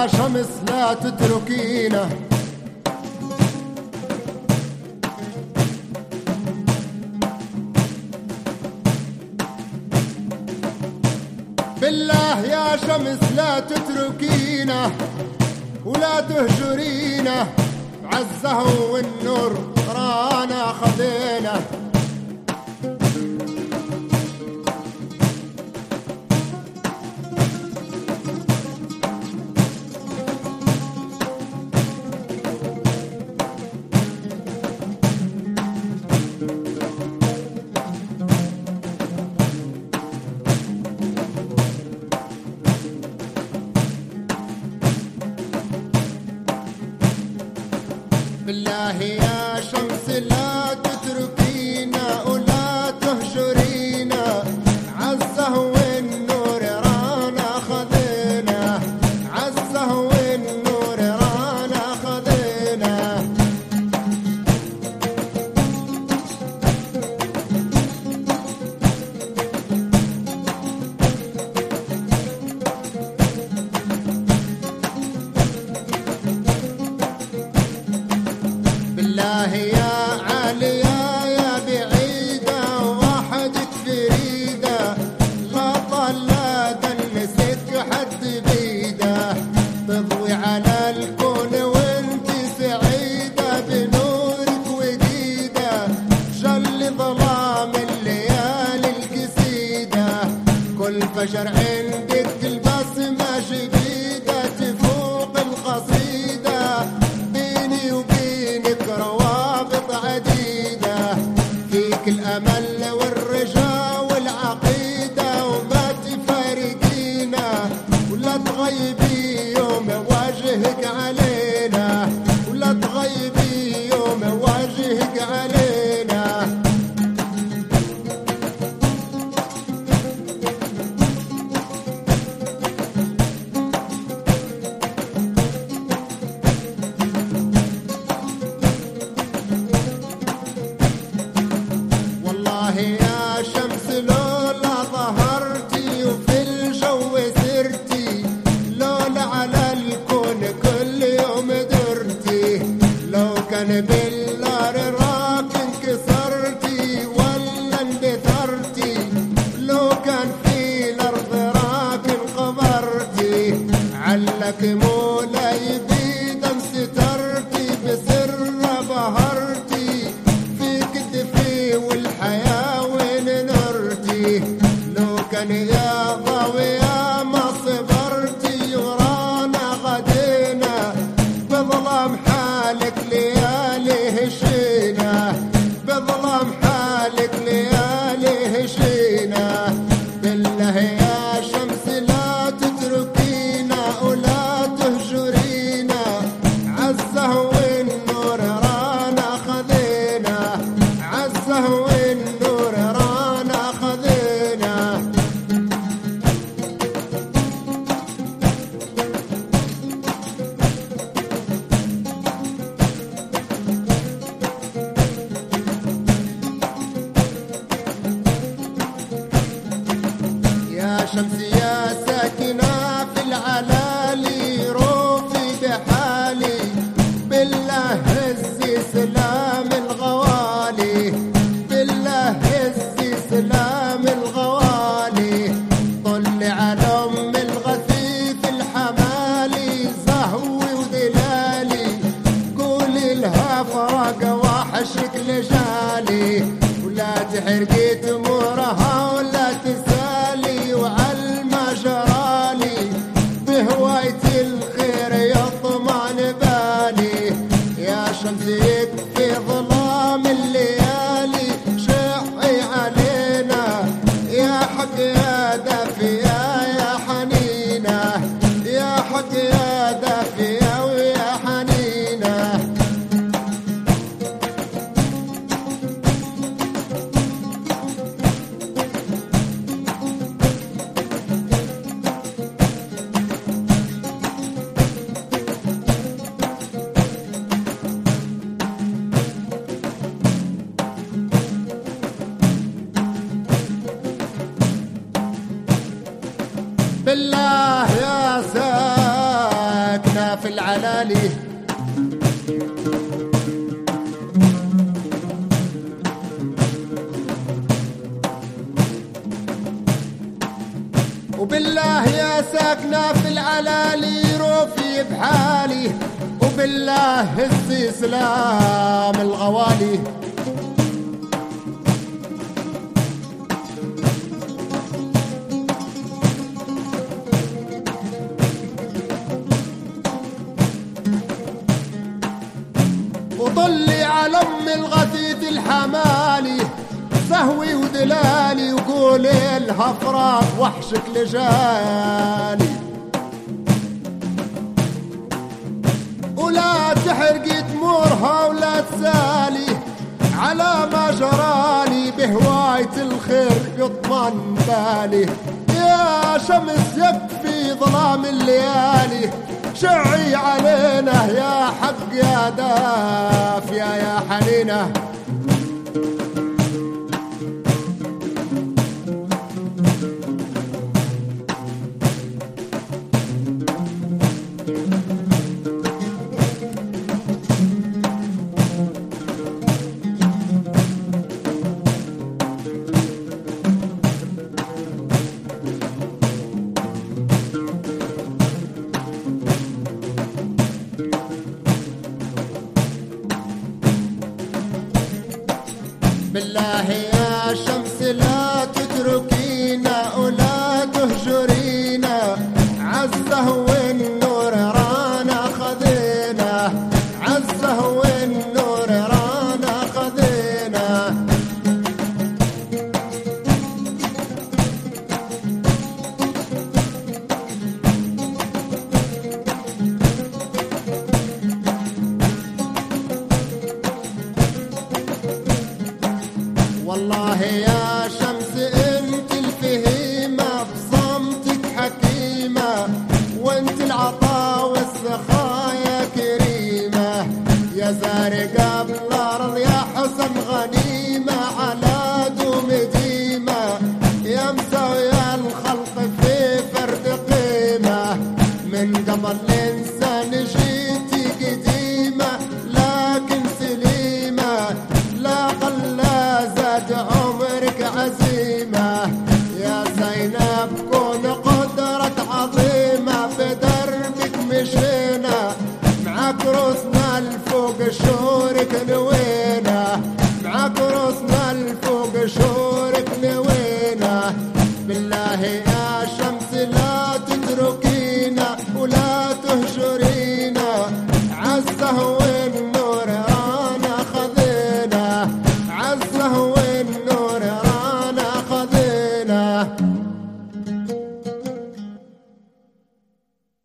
يا شمس لا تتركينا، بالله يا شمس لا تتركينا ولا تهجرينا، عزه والنور رانا خذينا. بالله يا شمس لا تتركينا ولا تهجرينا، عزه والنور رانا خذينا، عزه والنور رانا خذينا. بالله يا عالية يا بعيدة وحدك فريدة، لا طلع دنسك حد بيده، تضوي على الكون وانت سعيدة بنورك وديدة، جل ظلام الليالي القسيدة، كل فجر عندك البسمة جديدة تفوق القصيدة، بيني وبينك روابط عديدة، فيك الأمل والرجاء والعقيدة، وما تفارقينا ولا تغيبي يوم واجهك علينا، ولا تغيبي يوم واجهك علينا. والله يا شمس لولا ظهرتي وفي الجو سرتي، لولا على الكون كل يوم درتي، لو كان بالنار راك انكسرتي ولا اندثرتي، لو كان في الارض راك انقبرتي، علك مولاي بيدم سترتي، بسر بهرتي، فيك الدفي والحياة وين نرتي، لو كان يا ضاوية ما صبرتي، ورانا غدينا بظلام حالك ليالي هشينا، بظلام حالك ليالي هشينا. بالله يا شمس لا تتركينا ولا تهجرينا، عزه والنور رانا خذينا، عزه والنور رانا خذينا. يا شمس يا ساكنة في العلالي روفي بحالي، بالله هزي سلام الغوالي، بالله هزي سلام الغوالي، طلي على ام الغثيث الحمالي، زهوي ودلالي، قولي لها فراق وحشك لجالي، ولا تحرقي تمورها ولا تسالي، وعلى ما جرالي بهواية الخير يطمن بالي. يا شمس يكفي ظلام الليالي، شعي علينا يا حق يا دافية يا حنينة، يا حق يا دافية ويا حنينة. ساكنة في العلالي وبالله يا ساكنة في العلالي روفي بحالي وبالله هزي سلام الغوالي وطلي على ام الغثيث الحمالي سهوي ودلالي وقولي لها فراق وحشك لجالي ولا تحرقي تمورها ولا تسالي على ما جرالي بهواية الخير يضمن بالي يا شمس يكفي ظلام الليالي شعي علينا يا حق يا دافية يا حنينة بالله